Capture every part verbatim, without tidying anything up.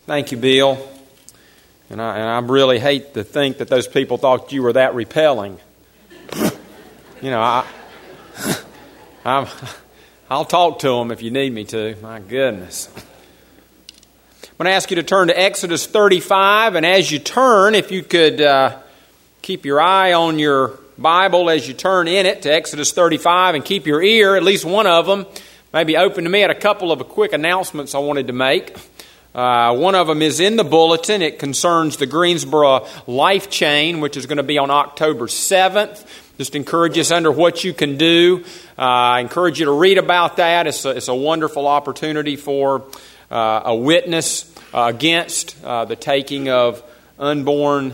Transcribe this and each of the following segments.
Thank you, Bill. And I, and I really hate to think that those people thought you were that repelling. You know, I, I'm, I'll talk to them if you need me to. My goodness. I'm going to ask you to turn to Exodus thirty-five, and as you turn, if you could uh, keep your eye on your Bible as you turn in it to Exodus thirty-five, and keep your ear, at least one of them, maybe open to me. I had a couple of quick announcements I wanted to make. Uh, one of them is in the bulletin. It concerns the Greensboro Life Chain, which is going to be on October seventh. Just encourage us under what you can do. Uh, I encourage you to read about that. It's a, it's a wonderful opportunity for uh, a witness uh, against uh, the taking of unborn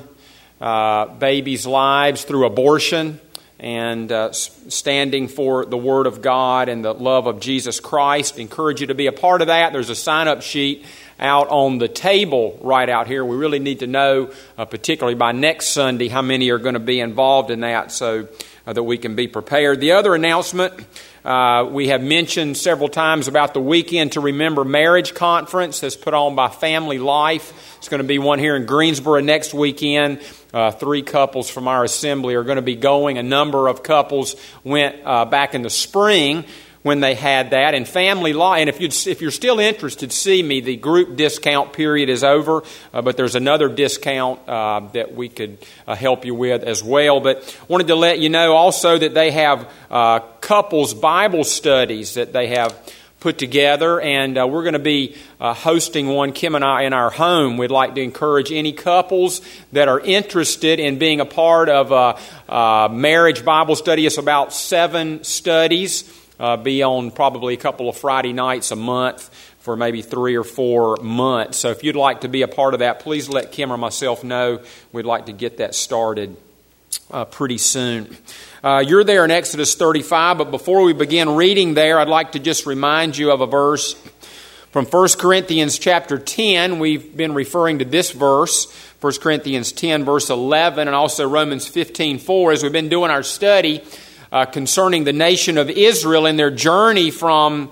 uh, babies' lives through abortion, and uh, standing for the Word of God and the love of Jesus Christ. Encourage you to be a part of that. There's a sign-up sheet out on the table right out here. We really need to know, uh, particularly by next Sunday, how many are going to be involved in that, so uh, that we can be prepared. The other announcement, uh, we have mentioned several times about the Weekend to Remember Marriage Conference that's put on by Family Life. It's going to be one here in Greensboro next weekend. Uh, three couples from our assembly are going to be going. A number of couples went uh, back in the spring when they had that. And Family Life, and if, you'd, if you're still interested, see me. The group discount period is over, uh, but there's another discount uh, that we could uh, help you with as well. But wanted to let you know also that they have uh, couples Bible studies that they have put together, and uh, we're going to be uh, hosting one, Kim and I, in our home. We'd like to encourage any couples that are interested in being a part of a, a marriage Bible study. It's about seven studies. Uh, be on probably a couple of Friday nights a month for maybe three or four months. So if you'd like to be a part of that, please let Kim or myself know. We'd like to get that started uh, pretty soon. Uh, you're there in Exodus thirty-five, but before we begin reading there, I'd like to just remind you of a verse from First Corinthians chapter ten. We've been referring to this verse, First Corinthians ten, verse eleven, and also Romans fifteen four, as we've been doing our study Uh, concerning the nation of Israel and their journey from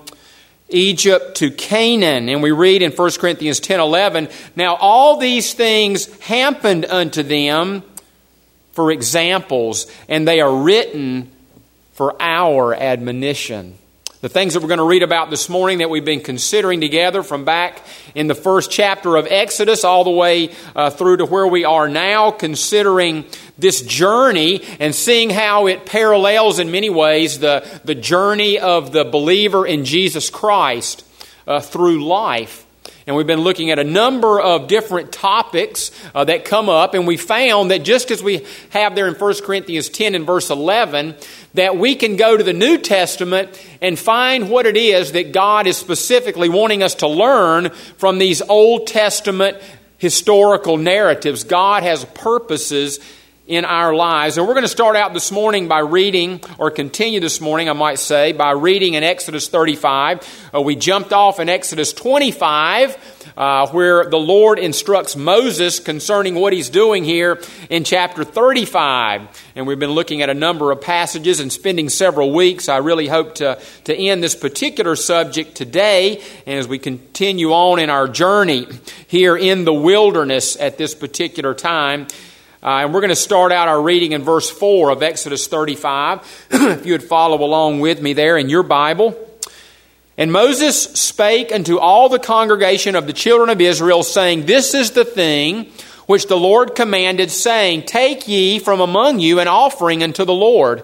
Egypt to Canaan. And we read in First Corinthians ten eleven, "Now all these things happened unto them for examples, and they are written for our admonition." The things that we're going to read about this morning that we've been considering together from back in the first chapter of Exodus all the way uh, through to where we are now, considering this journey and seeing how it parallels in many ways the, the journey of the believer in Jesus Christ uh, through life. And we've been looking at a number of different topics uh, that come up, and we found that just as we have there in First Corinthians ten and verse eleven, that we can go to the New Testament and find what it is that God is specifically wanting us to learn from these Old Testament historical narratives. God has purposes in our lives. And we're going to start out this morning by reading, or continue this morning, I might say, by reading in Exodus thirty-five. Uh, we jumped off in Exodus twenty-five, uh, where the Lord instructs Moses concerning what he's doing here in chapter thirty-five. And we've been looking at a number of passages and spending several weeks. I really hope to, to end this particular subject today, and as we continue on in our journey here in the wilderness at this particular time. Uh, and we're going to start out our reading in verse four of Exodus thirty-five. If you would follow along with me there in your Bible. "And Moses spake unto all the congregation of the children of Israel, saying, This is the thing which the Lord commanded, saying, Take ye from among you an offering unto the Lord.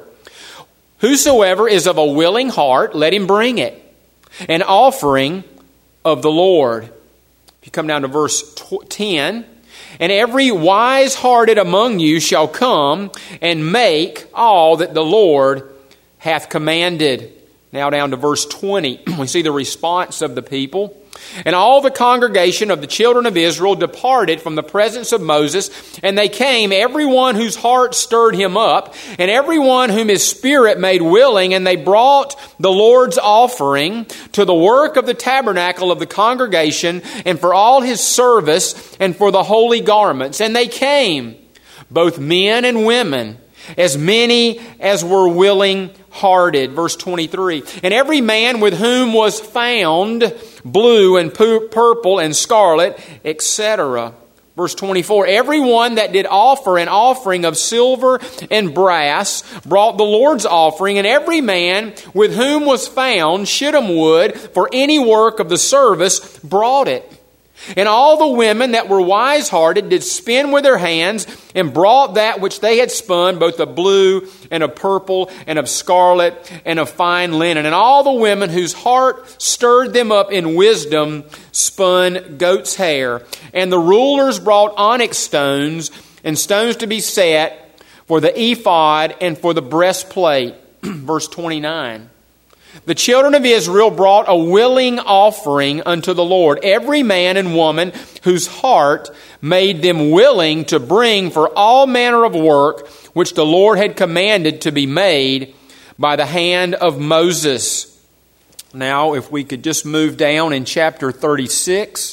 Whosoever is of a willing heart, let him bring it, an offering of the Lord." If you come down to verse ten... "And every wise-hearted among you shall come and make all that the Lord hath commanded." Now down to verse twenty, we see the response of the people. "And all the congregation of the children of Israel departed from the presence of Moses, and they came, every one whose heart stirred him up, and every one whom his spirit made willing, and they brought the Lord's offering to the work of the tabernacle of the congregation, and for all his service, and for the holy garments. And they came, both men and women, as many as were willing hearted." Verse twenty-three, "And every man with whom was found blue and pu- purple and scarlet, et cetera. Verse twenty-four, everyone that did offer an offering of silver and brass brought the Lord's offering, and every man with whom was found shittim wood for any work of the service brought it. And all the women that were wise-hearted did spin with their hands and brought that which they had spun, both of blue and of purple and of scarlet and of fine linen. And all the women whose heart stirred them up in wisdom spun goat's hair. And the rulers brought onyx stones and stones to be set for the ephod and for the breastplate. Verse twenty-nine. The children of Israel brought a willing offering unto the Lord, every man and woman whose heart made them willing to bring for all manner of work which the Lord had commanded to be made by the hand of Moses. Now, if we could just move down in chapter thirty-six,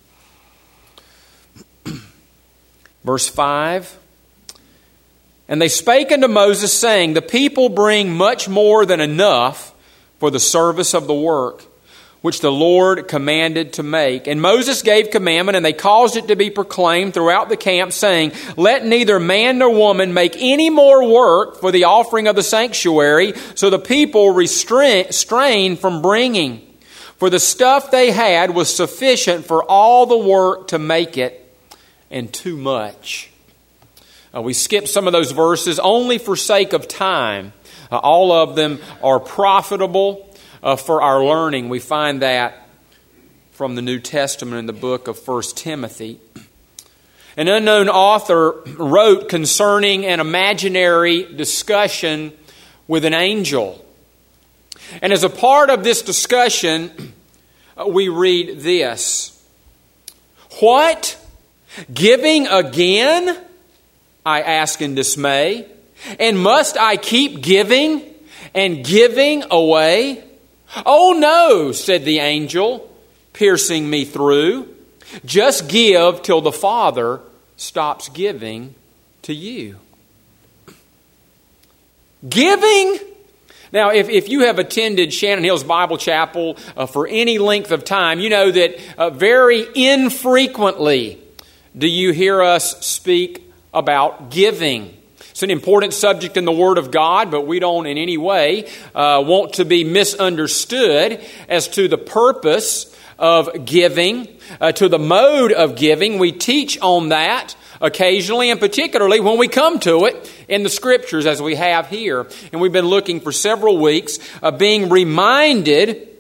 verse five. And they spake unto Moses, saying, the people bring much more than enough for the service of the work, which the Lord commanded to make. And Moses gave commandment, and they caused it to be proclaimed throughout the camp, saying, let neither man nor woman make any more work for the offering of the sanctuary. So the people restrained from bringing. For the stuff they had was sufficient for all the work to make it, and too much. Uh, we skip some of those verses only for sake of time. Uh, all of them are profitable uh, for our learning. We find that from the New Testament in the book of First Timothy. An unknown author wrote concerning an imaginary discussion with an angel. And as a part of this discussion, uh, we read this. What? Giving again? I ask in dismay. And must I keep giving and giving away? Oh no, said the angel, piercing me through. Just give till the Father stops giving to you. Giving? Now, if, if you have attended Shannon Hills Bible Chapel uh, for any length of time, you know that uh, very infrequently do you hear us speak about giving. It's an important subject in the Word of God, but we don't in any way uh, want to be misunderstood as to the purpose of giving, uh, to the mode of giving. We teach on that occasionally, and particularly when we come to it in the Scriptures as we have here. And we've been looking for several weeks, uh, being reminded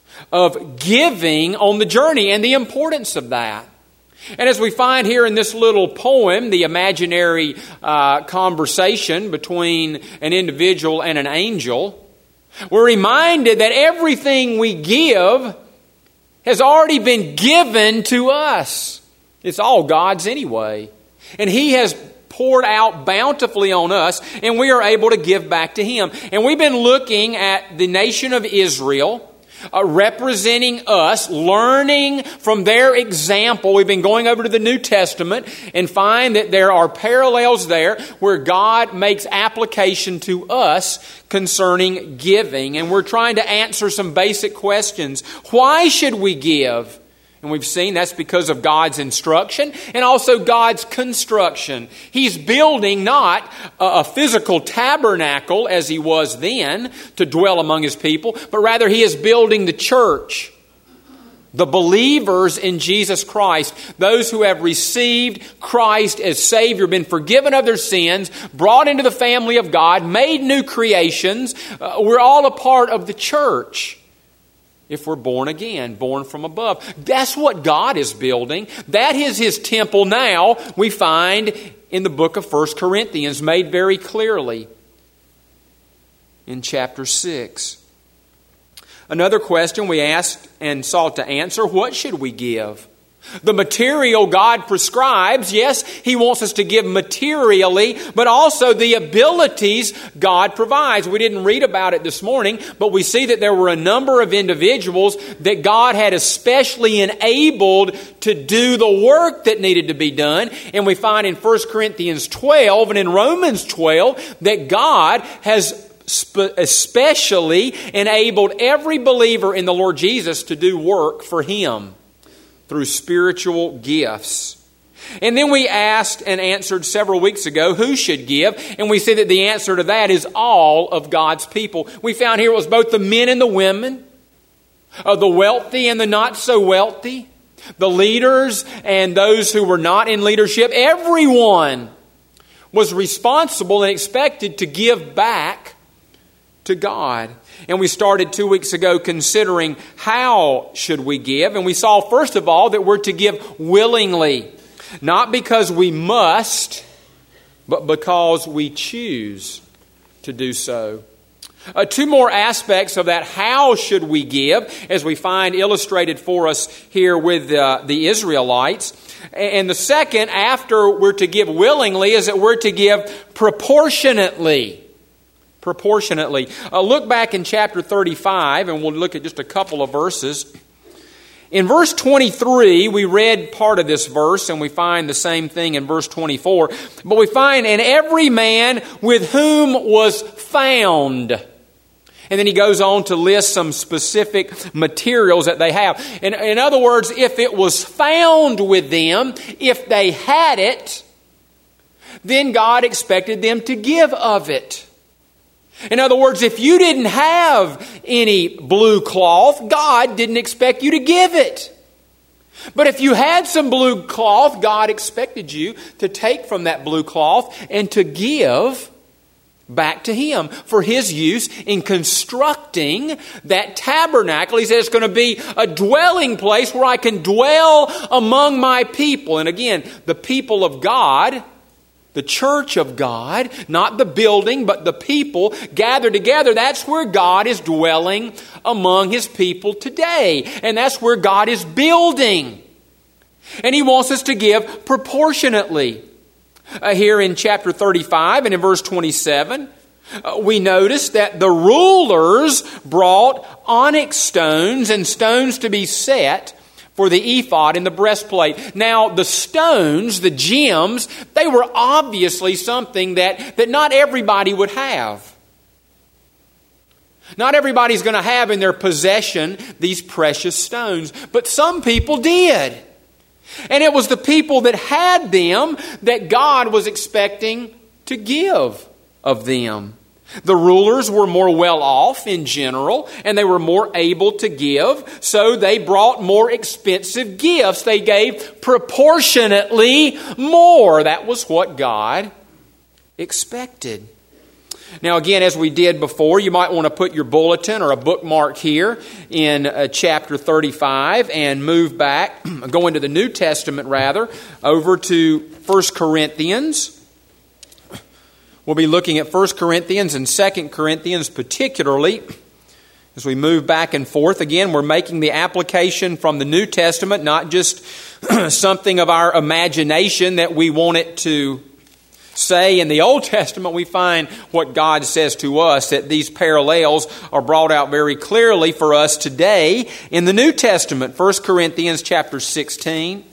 of giving on the journey and the importance of that. And as we find here in this little poem, the imaginary uh, conversation between an individual and an angel, we're reminded that everything we give has already been given to us. It's all God's anyway. And He has poured out bountifully on us, and we are able to give back to Him. And we've been looking at the nation of Israel, Uh, representing us, learning from their example. We've been going over to the New Testament and find that there are parallels there where God makes application to us concerning giving. And we're trying to answer some basic questions. Why should we give? And we've seen that's because of God's instruction and also God's construction. He's building not a physical tabernacle as He was then to dwell among His people, but rather He is building the church. The believers in Jesus Christ, those who have received Christ as Savior, been forgiven of their sins, brought into the family of God, made new creations. Uh, we're all a part of the church. If we're born again, born from above. That's what God is building. That is His temple now, we find in the book of First Corinthians, made very clearly in chapter six. Another question we asked and sought to answer, what should we give? The material God prescribes, yes, He wants us to give materially, but also the abilities God provides. We didn't read about it this morning, but we see that there were a number of individuals that God had especially enabled to do the work that needed to be done. And we find in First Corinthians twelve and in Romans twelve that God has especially enabled every believer in the Lord Jesus to do work for Him through spiritual gifts. And then we asked and answered several weeks ago who should give, and we said that the answer to that is all of God's people. We found here it was both the men and the women, uh, the wealthy and the not so wealthy, the leaders and those who were not in leadership. Everyone was responsible and expected to give back to God. And we started two weeks ago considering how should we give. And we saw, first of all, that we're to give willingly. Not because we must, but because we choose to do so. Uh, two more aspects of that how should we give, as we find illustrated for us here with uh, the Israelites. And the second, after we're to give willingly, is that we're to give proportionately. Proportionately. Uh, look back in chapter thirty-five, and we'll look at just a couple of verses. In verse twenty-three, we read part of this verse, and we find the same thing in verse twenty-four. But we find, and every man with whom was found. And then he goes on to list some specific materials that they have. In, in other words, if it was found with them, if they had it, then God expected them to give of it. In other words, if you didn't have any blue cloth, God didn't expect you to give it. But if you had some blue cloth, God expected you to take from that blue cloth and to give back to Him for His use in constructing that tabernacle. He says it's going to be a dwelling place where I can dwell among my people. And again, the people of God, the church of God, not the building, but the people gathered together. That's where God is dwelling among His people today. And that's where God is building. And He wants us to give proportionately. Uh, here in chapter thirty-five and in verse twenty-seven, uh, we notice that the rulers brought onyx stones and stones to be set for the ephod and the breastplate. Now, the stones, the gems, they were obviously something that, that not everybody would have. Not everybody's going to have in their possession these precious stones, but some people did. And it was the people that had them that God was expecting to give of them. The rulers were more well off in general, and they were more able to give, so they brought more expensive gifts. They gave proportionately more. That was what God expected. Now again, as we did before, you might want to put your bulletin or a bookmark here in uh, chapter thirty-five and move back, go into the New Testament rather, over to First Corinthians. We'll be looking at First Corinthians and Second Corinthians particularly. As we move back and forth, again, we're making the application from the New Testament, not just something of our imagination that we want it to say. In the Old Testament, we find what God says to us, that these parallels are brought out very clearly for us today in the New Testament. First Corinthians chapter sixteen.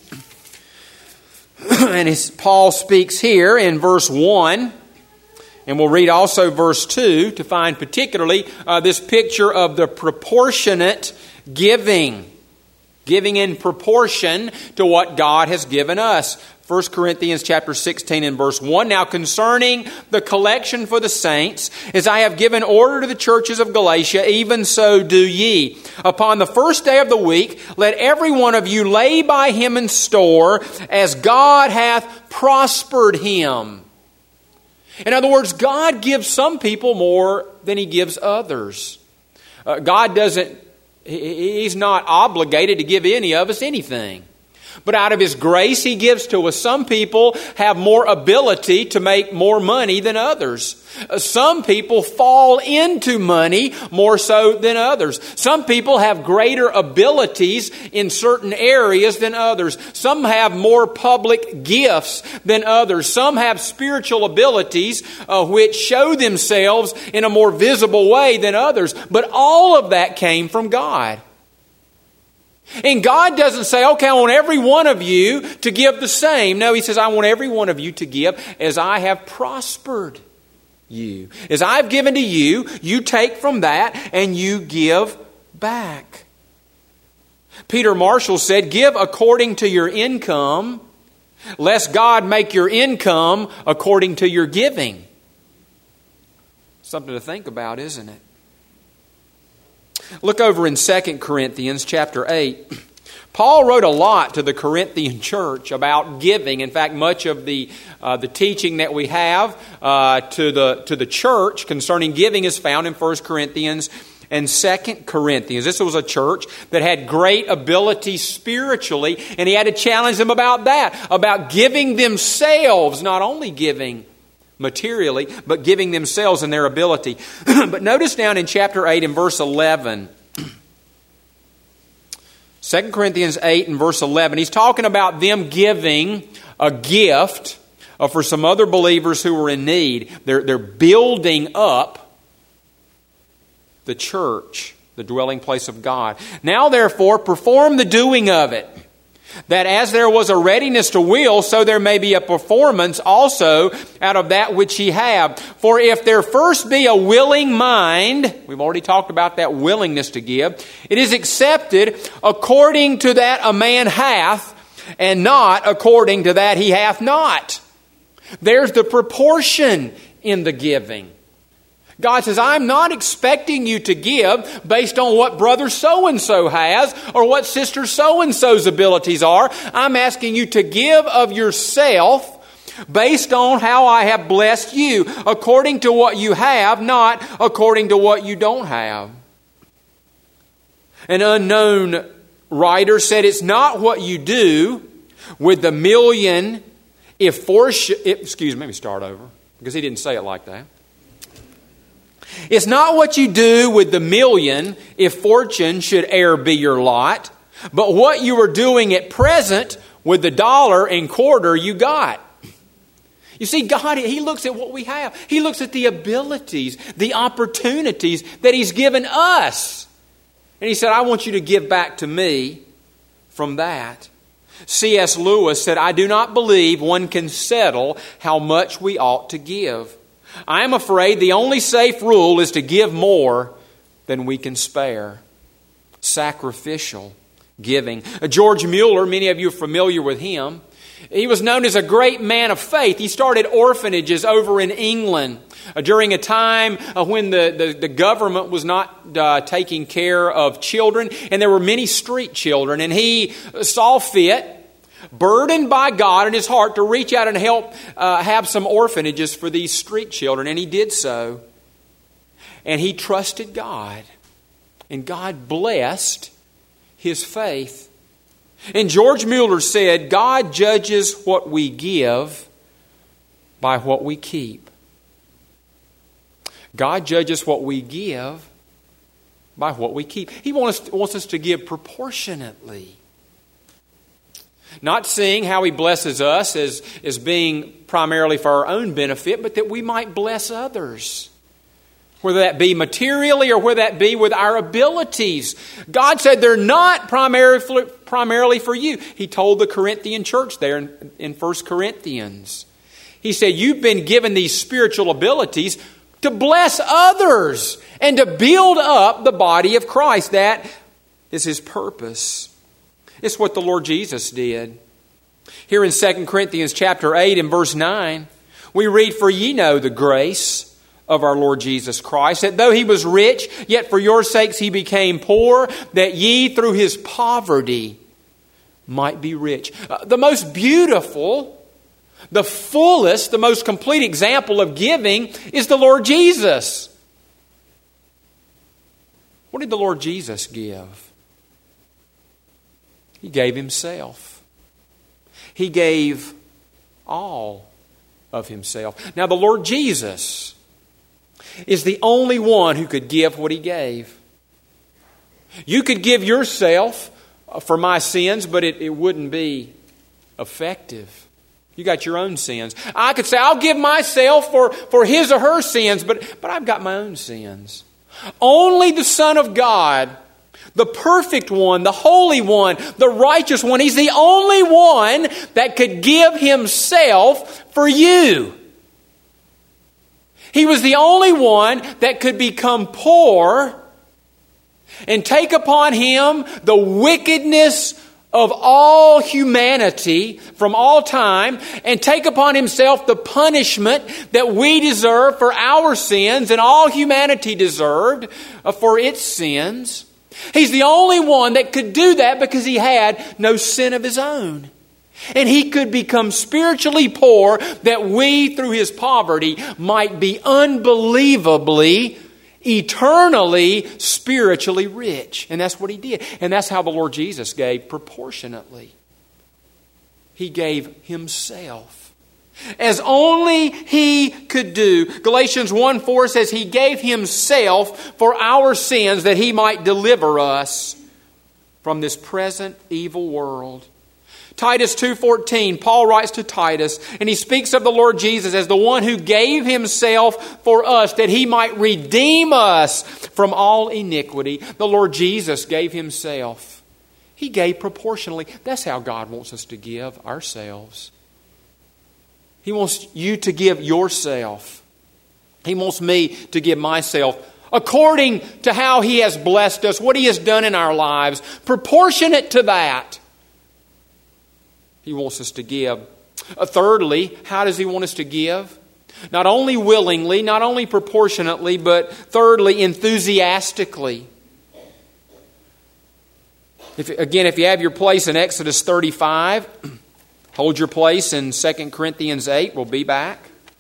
And as Paul speaks here in verse one, and we'll read also verse two to find particularly uh, this picture of the proportionate giving. Giving in proportion to what God has given us. First Corinthians chapter sixteen and verse one. Now concerning the collection for the saints, as I have given order to the churches of Galatia, even so do ye. Upon the first day of the week, let every one of you lay by him in store, as God hath prospered him. In other words, God gives some people more than He gives others. Uh, God doesn't, He's not obligated to give any of us anything. But out of His grace He gives to us. Some people have more ability to make more money than others. Some people fall into money more so than others. Some people have greater abilities in certain areas than others. Some have more public gifts than others. Some have spiritual abilities uh, which show themselves in a more visible way than others. But all of that came from God. And God doesn't say, okay, I want every one of you to give the same. No, He says, I want every one of you to give as I have prospered you. As I've given to you, you take from that and you give back. Peter Marshall said, give according to your income, lest God make your income according to your giving. Something to think about, isn't it? Look over in Second Corinthians chapter eight. Paul wrote a lot to the Corinthian church about giving. In fact, much of the uh, the teaching that we have uh, to the to the church concerning giving is found in First Corinthians and Second Corinthians. This was a church that had great ability spiritually, and he had to challenge them about that, about giving themselves, not only giving materially, but giving themselves and their ability. But notice down in chapter eight and verse eleven, Second Corinthians eight and verse eleven, he's talking about them giving a gift uh, for some other believers who were in need. They're, they're building up the church, the dwelling place of God. Now therefore, perform the doing of it, that as there was a readiness to will, so there may be a performance also out of that which ye have. For if there first be a willing mind, we've already talked about that willingness to give, it is accepted according to that a man hath, and not according to that he hath not. There's the proportion in the giving. God says, I'm not expecting you to give based on what brother so-and-so has or what sister so-and-so's abilities are. I'm asking you to give of yourself based on how I have blessed you, according to what you have, not according to what you don't have. An unknown writer said, it's not what you do with the million if fortune... Excuse me, let me start over, because he didn't say it like that. It's not what you do with the million if fortune should e'er be your lot, but what you are doing at present with the dollar and quarter you got. You see, God, He looks at what we have. He looks at the abilities, the opportunities that He's given us. And He said, I want you to give back to me from that. C S Lewis said, I do not believe one can settle how much we ought to give. I am afraid the only safe rule is to give more than we can spare. Sacrificial giving. George Mueller, many of you are familiar with him. He was known as a great man of faith. He started orphanages over in England uh, during a time uh, when the, the, the government was not uh, taking care of children, and there were many street children. And he saw fit, burdened by God in his heart, to reach out and help uh, have some orphanages for these street children. And he did so. And he trusted God. And God blessed his faith. And George Mueller said, God judges what we give by what we keep. God judges what we give by what we keep. He wants, wants us to give proportionately. Not seeing how He blesses us as, as being primarily for our own benefit, but that we might bless others. Whether that be materially or whether that be with our abilities. God said they're not primarily, primarily for you. He told the Corinthian church there in, in First Corinthians. He said, you've been given these spiritual abilities to bless others and to build up the body of Christ. That is His purpose. It's what the Lord Jesus did. Here in Second Corinthians chapter eight and verse nine, we read, for ye know the grace of our Lord Jesus Christ, that though He was rich, yet for your sakes He became poor, that ye through His poverty might be rich. Uh, the most beautiful, the fullest, the most complete example of giving is the Lord Jesus. What did the Lord Jesus give? He gave Himself. He gave all of Himself. Now, the Lord Jesus is the only one who could give what He gave. You could give yourself for my sins, but it, it wouldn't be effective. You got your own sins. I could say, I'll give myself for, for his or her sins, but, but I've got my own sins. Only the Son of God, the perfect one, the holy one, the righteous one, He's the only one that could give Himself for you. He was the only one that could become poor and take upon Him the wickedness of all humanity from all time and take upon Himself the punishment that we deserve for our sins and all humanity deserved for its sins. He's the only one that could do that because He had no sin of His own. And He could become spiritually poor that we, through His poverty, might be unbelievably, eternally, spiritually rich. And that's what He did. And that's how the Lord Jesus gave proportionately. He gave Himself, as only He could do. Galatians one four says He gave Himself for our sins that He might deliver us from this present evil world. Titus two fourteen, Paul writes to Titus, and he speaks of the Lord Jesus as the one who gave Himself for us that He might redeem us from all iniquity. The Lord Jesus gave Himself. He gave proportionally. That's how God wants us to give ourselves. He wants you to give yourself. He wants me to give myself according to how He has blessed us, what He has done in our lives, proportionate to that. He wants us to give. Uh, thirdly, how does He want us to give? Not only willingly, not only proportionately, but thirdly, enthusiastically. If, again, if you have your place in Exodus thirty-five, hold your place in Second Corinthians eight. We'll be back.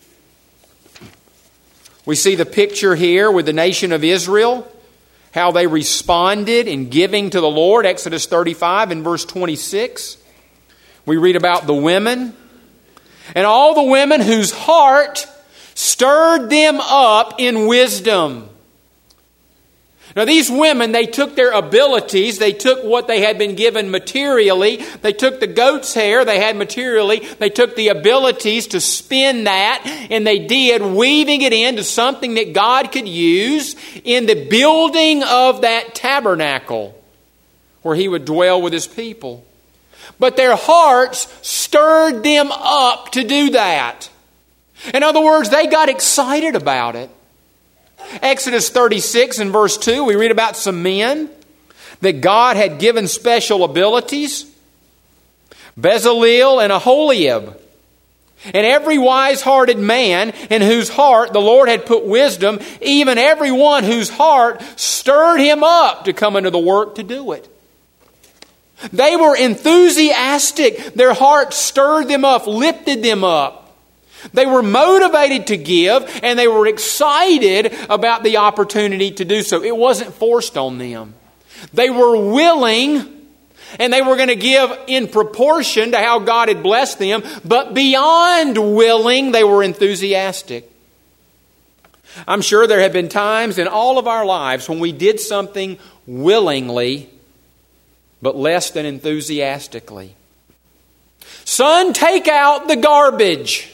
We see the picture here with the nation of Israel, how they responded in giving to the Lord. Exodus thirty-five and verse twenty-six. We read about the women, and all the women whose heart stirred them up in wisdom. Now these women, they took their abilities, they took what they had been given materially, they took the goat's hair they had materially, they took the abilities to spin that, and they did, weaving it into something that God could use in the building of that tabernacle where He would dwell with His people. But their hearts stirred them up to do that. In other words, they got excited about it. Exodus thirty-six and verse two, we read about some men that God had given special abilities. Bezalel and Aholiab. And every wise-hearted man in whose heart the Lord had put wisdom, even every one whose heart stirred him up to come into the work to do it. They were enthusiastic. Their heart stirred them up, lifted them up. They were motivated to give, and they were excited about the opportunity to do so. It wasn't forced on them. They were willing, and they were going to give in proportion to how God had blessed them, but beyond willing, they were enthusiastic. I'm sure there have been times in all of our lives when we did something willingly, but less than enthusiastically. Son, take out the garbage.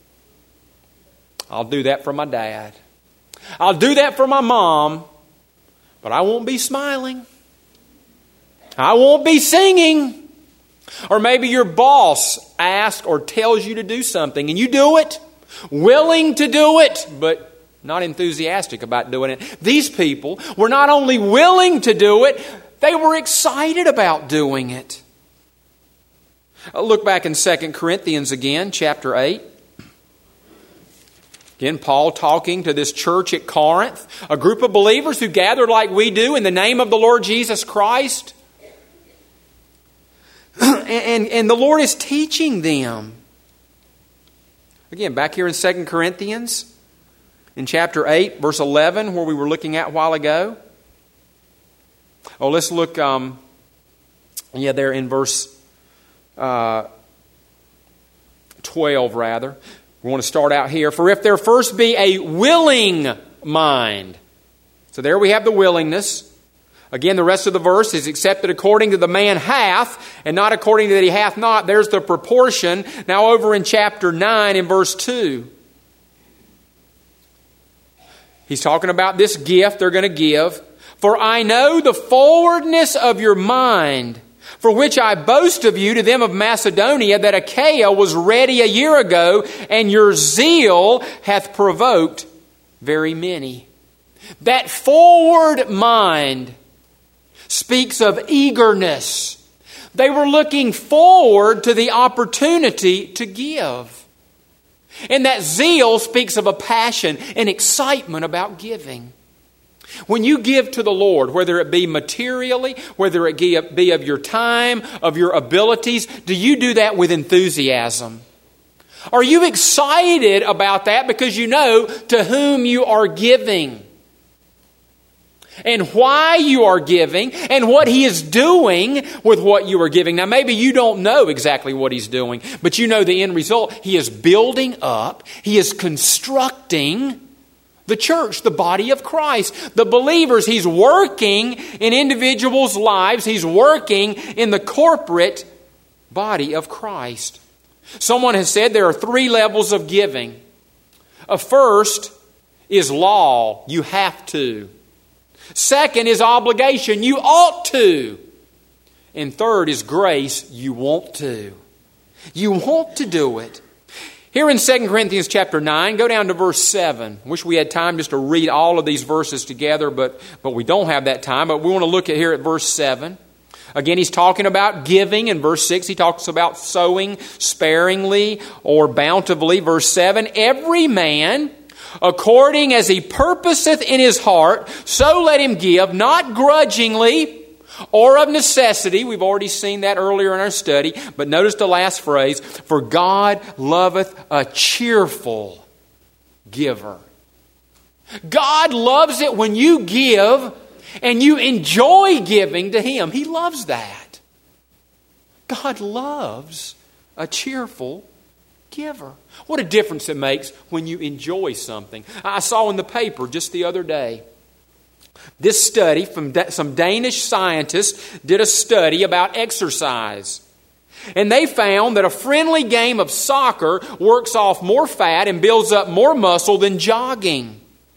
I'll do that for my dad. I'll do that for my mom, but I won't be smiling. I won't be singing. Or maybe your boss asks or tells you to do something and you do it, willing to do it, but not enthusiastic about doing it. These people were not only willing to do it, they were excited about doing it. Look back in Second Corinthians again, chapter eight. Again, Paul talking to this church at Corinth, a group of believers who gathered like we do in the name of the Lord Jesus Christ. And, and, and the Lord is teaching them. Again, back here in Second Corinthians, in chapter eight, verse eleven, where we were looking at a while ago. Oh, let's look, um, yeah, there in verse uh, twelve, rather. We want to start out here. For if there first be a willing mind. So there we have the willingness. Again, the rest of the verse is accepted according to the man hath, and not according to that he hath not. There's the proportion. Now over in chapter nine in verse two. He's talking about this gift they're going to give. For I know the forwardness of your mind, for which I boast of you to them of Macedonia, that Achaia was ready a year ago, and your zeal hath provoked very many. That forward mind speaks of eagerness. They were looking forward to the opportunity to give. And that zeal speaks of a passion and excitement about giving. When you give to the Lord, whether it be materially, whether it be of your time, of your abilities, do you do that with enthusiasm? Are you excited about that because you know to whom you are giving? And why you are giving, and what He is doing with what you are giving. Now maybe you don't know exactly what He's doing, but you know the end result. He is building up, He is constructing the church, the body of Christ, the believers. He's working in individuals' lives. He's working in the corporate body of Christ. Someone has said there are three levels of giving. A first is law. You have to. Second is obligation. You ought to. And third is grace. You want to. You want to do it. Here in Second Corinthians chapter nine, go down to verse seven. Wish we had time just to read all of these verses together, but, but we don't have that time. But we want to look at here at verse seven. Again, he's talking about giving. In verse six, he talks about sowing sparingly or bountifully. Verse seven, every man, according as he purposeth in his heart, so let him give, not grudgingly or of necessity. We've already seen that earlier in our study. But notice the last phrase, for God loveth a cheerful giver. God loves it when you give and you enjoy giving to Him. He loves that. God loves a cheerful giver. What a difference it makes when you enjoy something. I saw in the paper just the other day, this study from some Danish scientists did a study about exercise. And they found that a friendly game of soccer works off more fat and builds up more muscle than jogging.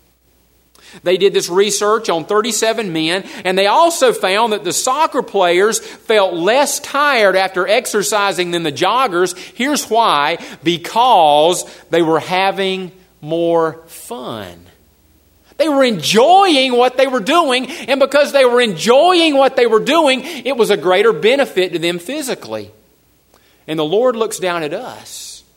They did this research on thirty-seven men, and they also found that the soccer players felt less tired after exercising than the joggers. Here's why. Because they were having more fun. They were enjoying what they were doing, and because they were enjoying what they were doing, it was a greater benefit to them physically. And the Lord looks down at us,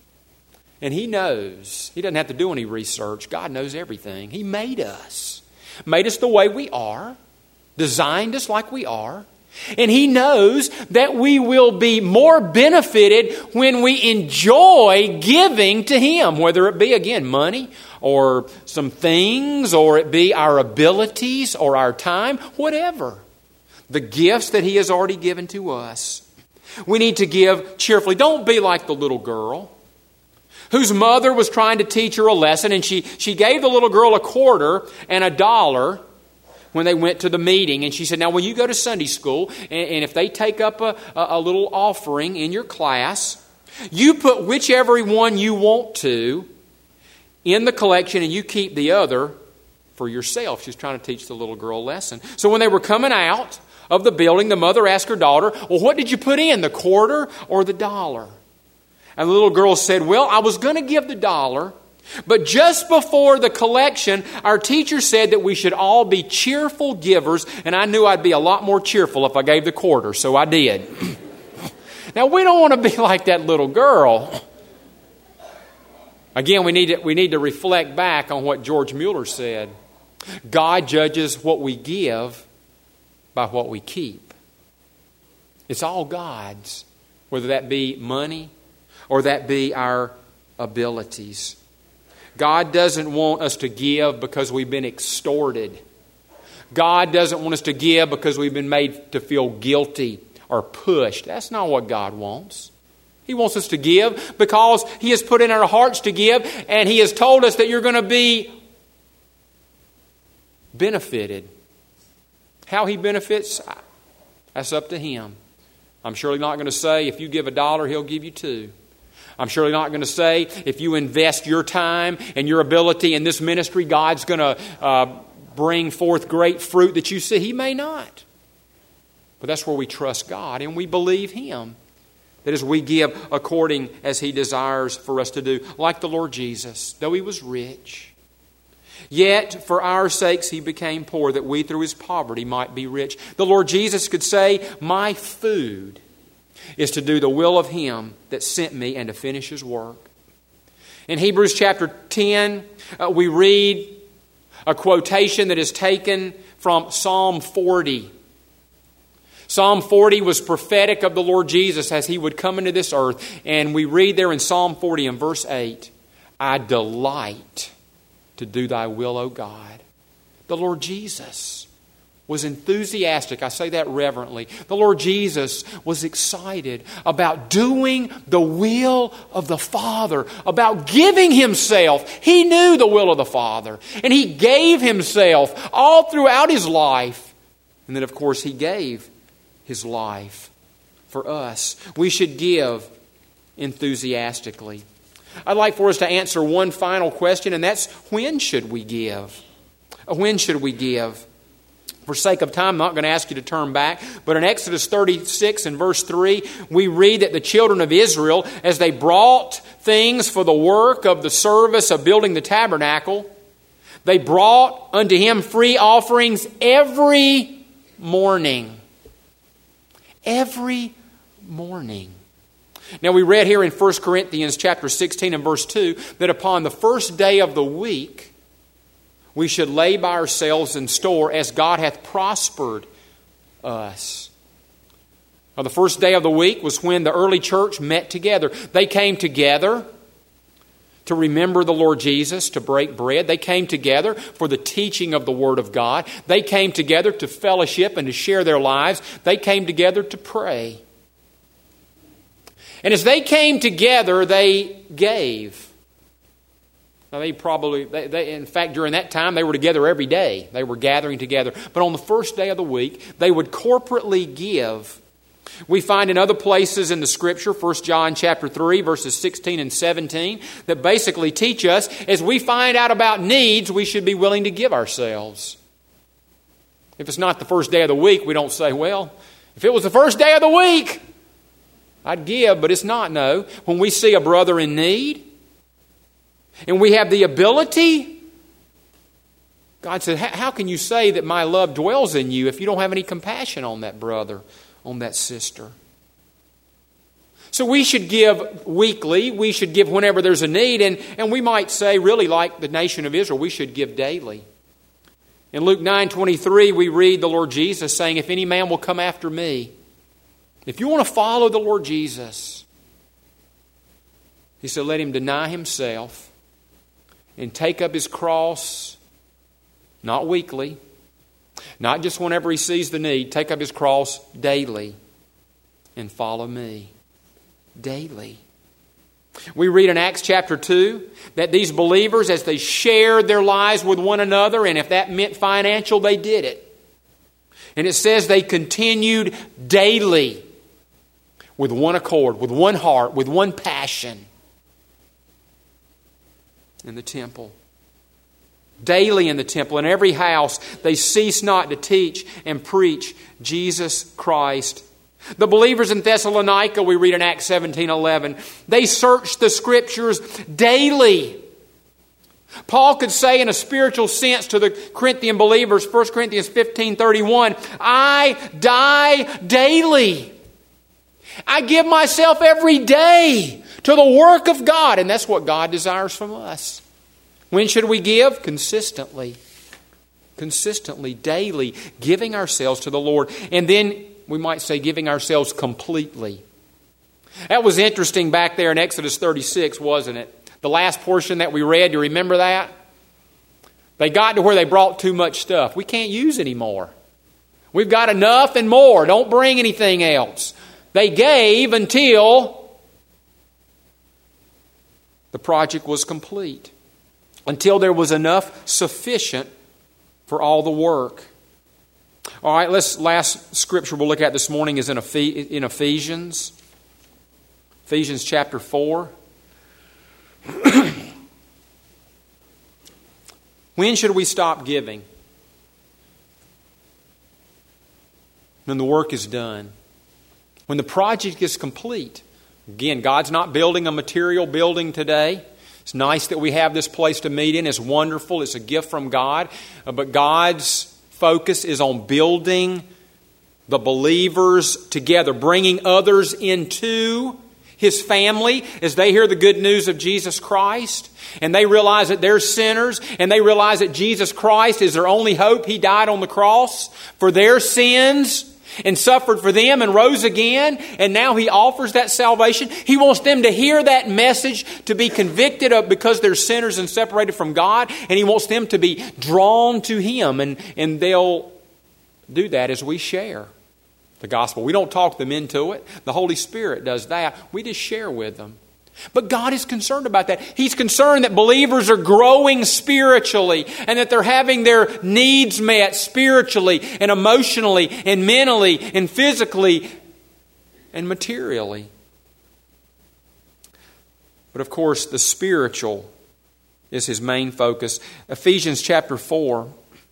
and He knows. He doesn't have to do any research. God knows everything. He made us. Made us the way we are. Designed us like we are. And He knows that we will be more benefited when we enjoy giving to Him. Whether it be, again, money or some things, or it be our abilities or our time, whatever. The gifts that He has already given to us. We need to give cheerfully. Don't be like the little girl whose mother was trying to teach her a lesson, and she, she gave the little girl a quarter and a dollar when they went to the meeting. And she said, now when you go to Sunday school, and, and if they take up a, a, a little offering in your class, you put whichever one you want to in the collection, and you keep the other for yourself. She was trying to teach the little girl a lesson. So when they were coming out of the building, the mother asked her daughter, well, what did you put in, the quarter or the dollar? And the little girl said, well, I was going to give the dollar, but just before the collection, our teacher said that we should all be cheerful givers, and I knew I'd be a lot more cheerful if I gave the quarter, so I did. Now, we don't want to be like that little girl. Again, we need to, we need to reflect back on what George Mueller said. God judges what we give by what we keep. It's all God's, whether that be money or that be our abilities. God doesn't want us to give because we've been extorted. God doesn't want us to give because we've been made to feel guilty or pushed. That's not what God wants. He wants us to give because He has put in our hearts to give, and He has told us that you're going to be benefited. How He benefits, that's up to Him. I'm surely not going to say if you give a dollar, He'll give you two. I'm surely not going to say if you invest your time and your ability in this ministry, God's going to uh, bring forth great fruit that you see. He may not. But that's where we trust God and we believe Him. That as we give according as He desires for us to do. Like the Lord Jesus, though He was rich, Yet for our sakes He became poor, that we through His poverty might be rich. The Lord Jesus could say, my food is to do the will of Him that sent me and to finish His work. In Hebrews chapter ten, uh, we read a quotation that is taken from Psalm forty. Psalm forty was prophetic of the Lord Jesus as He would come into this earth. And we read there in Psalm forty in verse eight, I delight to do Thy will, O God. The Lord Jesus was enthusiastic. I say that reverently. The Lord Jesus was excited about doing the will of the Father, about giving Himself. He knew the will of the Father, and He gave Himself all throughout His life. And then, of course, He gave His life for us. We should give enthusiastically. I'd like for us to answer one final question, and that's, when should we give? When should we give? For sake of time, I'm not going to ask you to turn back, but in Exodus thirty-six and verse three, we read that the children of Israel, as they brought things for the work of the service of building the tabernacle, they brought unto Him free offerings every morning. Every morning. Now we read here in First Corinthians chapter sixteen and verse two that upon the first day of the week we should lay by ourselves in store as God hath prospered us. Now, the first day of the week was when the early church met together. They came together to remember the Lord Jesus, to break bread. They came together for the teaching of the Word of God. They came together to fellowship and to share their lives. They came together to pray. And as they came together, they gave. Now they probably, they, they, in fact, during that time, they were together every day. They were gathering together. But on the first day of the week, they would corporately give. We find in other places in the Scripture, First John chapter three, verses sixteen and seventeen, that basically teach us, as we find out about needs, we should be willing to give ourselves. If it's not the first day of the week, we don't say, well, if it was the first day of the week, I'd give, but it's not, no. When we see a brother in need, and we have the ability, God said, how can you say that my love dwells in you if you don't have any compassion on that brother, on that sister? So we should give weekly. We should give whenever there's a need. And, and we might say, really like the nation of Israel, we should give daily. In Luke nine twenty-three, we read the Lord Jesus saying, if any man will come after me, if you want to follow the Lord Jesus, He said, let him deny himself and take up his cross, not weekly, not just whenever he sees the need, take up his cross daily and follow me. Daily. We read in Acts chapter two that these believers, as they shared their lives with one another, and if that meant financial, they did it. And it says they continued daily with one accord, with one heart, with one passion in the temple. Daily in the temple, in every house, they cease not to teach and preach Jesus Christ. The believers in Thessalonica, we read in Acts seventeen eleven, they searched the Scriptures daily. Paul could say in a spiritual sense to the Corinthian believers, First Corinthians fifteen thirty-one, I die daily. I give myself every day to the work of God. And that's what God desires from us. When should we give? Consistently. Consistently, daily, giving ourselves to the Lord. And then we might say giving ourselves completely. That was interesting back there in Exodus thirty-six, wasn't it? The last portion that we read, you remember that? They got to where they brought too much stuff. We can't use anymore. We've got enough and more. Don't bring anything else. They gave until the project was complete. Until there was enough sufficient for all the work. All right, let's last scripture we'll look at this morning is in in Ephesians. Ephesians chapter four. When should we stop giving? When the work is done. When the project is complete. Again, God's not building a material building today. It's nice that we have this place to meet in. It's wonderful. It's a gift from God. Uh, but God's focus is on building the believers together, bringing others into His family as they hear the good news of Jesus Christ. And they realize that they're sinners. And they realize that Jesus Christ is their only hope. He died on the cross for their sins and suffered for them and rose again. And now He offers that salvation. He wants them to hear that message, to be convicted of because they're sinners and separated from God. And He wants them to be drawn to Him. And, and they'll do that as we share the gospel. We don't talk them into it. The Holy Spirit does that. We just share with them. But God is concerned about that. He's concerned that believers are growing spiritually and that they're having their needs met spiritually and emotionally and mentally and physically and materially. But of course, the spiritual is His main focus. Ephesians chapter four.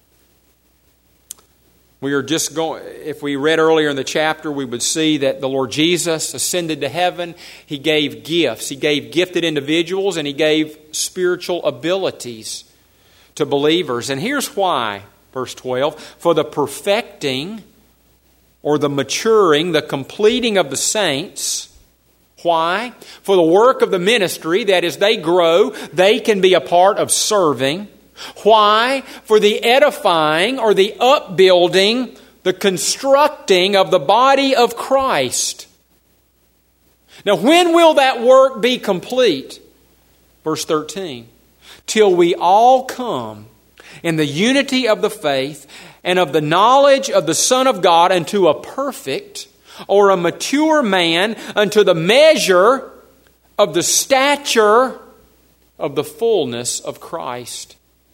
We are just going, if we read earlier in the chapter, we would see that the Lord Jesus ascended to heaven. He gave gifts. He gave gifted individuals and He gave spiritual abilities to believers. And here's why, verse twelve, for the perfecting or the maturing, the completing of the saints. Why? For the work of the ministry, that as they grow, they can be a part of serving. Why? For the edifying or the upbuilding, the constructing of the body of Christ. Now, when will that work be complete? Verse thirteen. Till we all come in the unity of the faith and of the knowledge of the Son of God unto a perfect or a mature man, unto the measure of the stature of the fullness of Christ.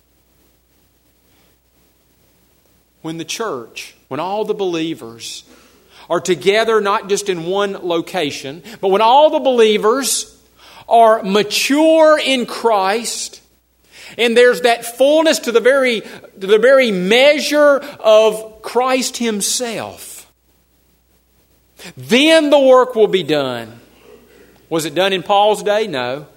When the church, when all the believers are together, not just in one location, but when all the believers are mature in Christ, and there's that fullness to the very, to the very measure of Christ Himself, then the work will be done. Was it done in Paul's day? No.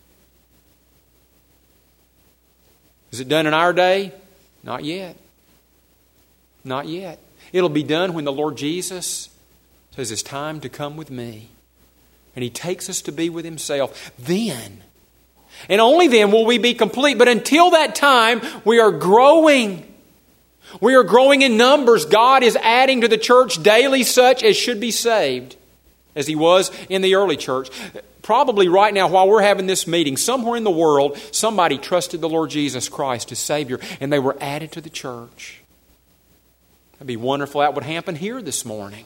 Is it done in our day? Not yet. Not yet. It'll be done when the Lord Jesus says it's time to come with me. And He takes us to be with Himself. Then, and only then will we be complete. But until that time, we are growing. We are growing in numbers. God is adding to the church daily such as should be saved, as He was in the early church. Probably right now, while we're having this meeting, somewhere in the world, somebody trusted the Lord Jesus Christ as Savior, and they were added to the church. It'd be wonderful that would happen here this morning.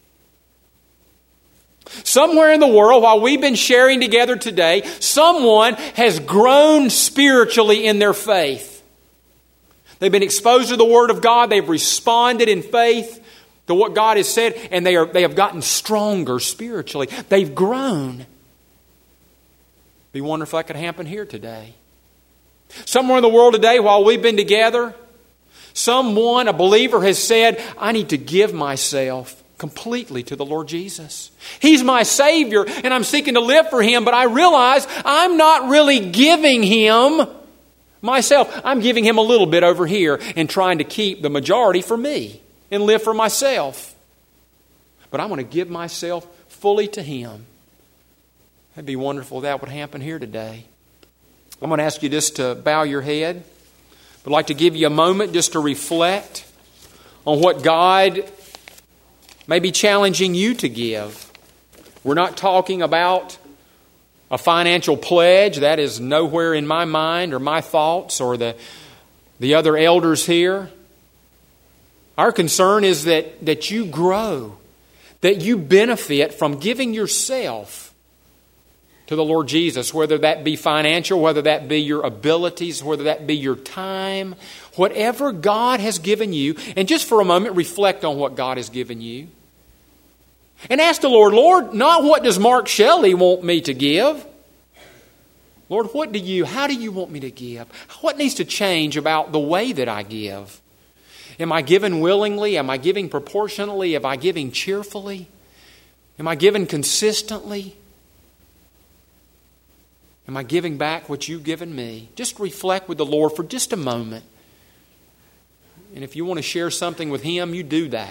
Somewhere in the world, while we've been sharing together today, someone has grown spiritually in their faith. They've been exposed to the Word of God. They've responded in faith to what God has said, and they are they have gotten stronger spiritually. They've grown. It'd be wonderful if that could happen here today. Somewhere in the world today, while we've been together, someone, a believer, has said, I need to give myself completely to the Lord Jesus. He's my Savior, and I'm seeking to live for Him, but I realize I'm not really giving Him myself. I'm giving Him a little bit over here and trying to keep the majority for me and live for myself. But I want to give myself fully to Him. It'd be wonderful if that would happen here today. I'm going to ask you just to bow your head. I'd like to give you a moment just to reflect on what God may be challenging you to give. We're not talking about a financial pledge. That is nowhere in my mind or my thoughts or the, the other elders here. Our concern is that, that you grow, that you benefit from giving yourself to the Lord Jesus, whether that be financial, whether that be your abilities, whether that be your time, whatever God has given you. And just for a moment, reflect on what God has given you. And ask the Lord, Lord, not what does Mark Shelley want me to give? Lord, what do you, how do you want me to give? What needs to change about the way that I give? Am I giving willingly? Am I giving proportionately? Am I giving cheerfully? Am I giving consistently? Am I giving back what you've given me? Just reflect with the Lord for just a moment. And if you want to share something with Him, you do that.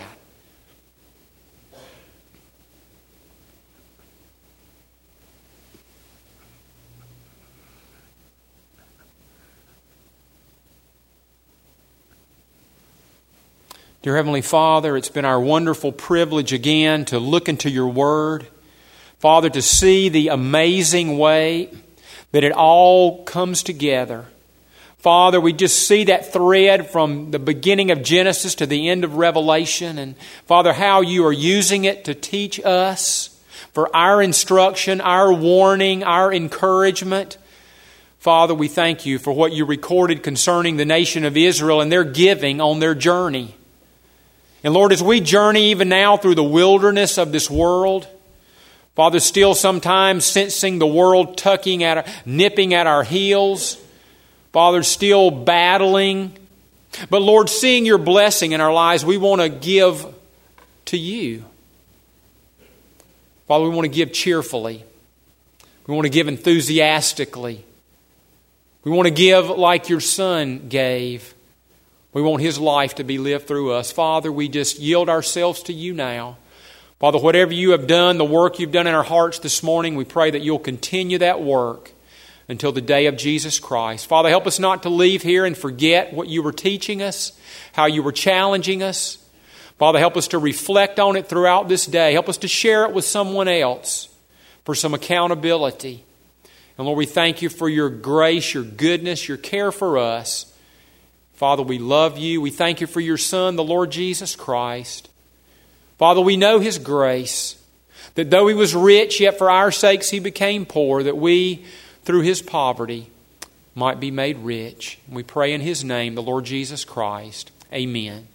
Dear Heavenly Father, it's been our wonderful privilege again to look into Your Word. Father, to see the amazing way that it all comes together. Father, we just see that thread from the beginning of Genesis to the end of Revelation. And Father, how You are using it to teach us for our instruction, our warning, our encouragement. Father, we thank You for what You recorded concerning the nation of Israel and their giving on their journey. And Lord, as we journey even now through the wilderness of this world, Father, still sometimes sensing the world tucking at our, nipping at our heels. Father, still battling. But Lord, seeing Your blessing in our lives, we want to give to You. Father, we want to give cheerfully. We want to give enthusiastically. We want to give like Your Son gave. We want His life to be lived through us. Father, we just yield ourselves to You now. Father, whatever You have done, the work You've done in our hearts this morning, we pray that You'll continue that work until the day of Jesus Christ. Father, help us not to leave here and forget what You were teaching us, how You were challenging us. Father, help us to reflect on it throughout this day. Help us to share it with someone else for some accountability. And Lord, we thank You for Your grace, Your goodness, Your care for us. Father, we love You. We thank You for Your Son, the Lord Jesus Christ. Father, we know His grace, that though He was rich, yet for our sakes He became poor, that we, through His poverty, might be made rich. We pray in His name, the Lord Jesus Christ. Amen.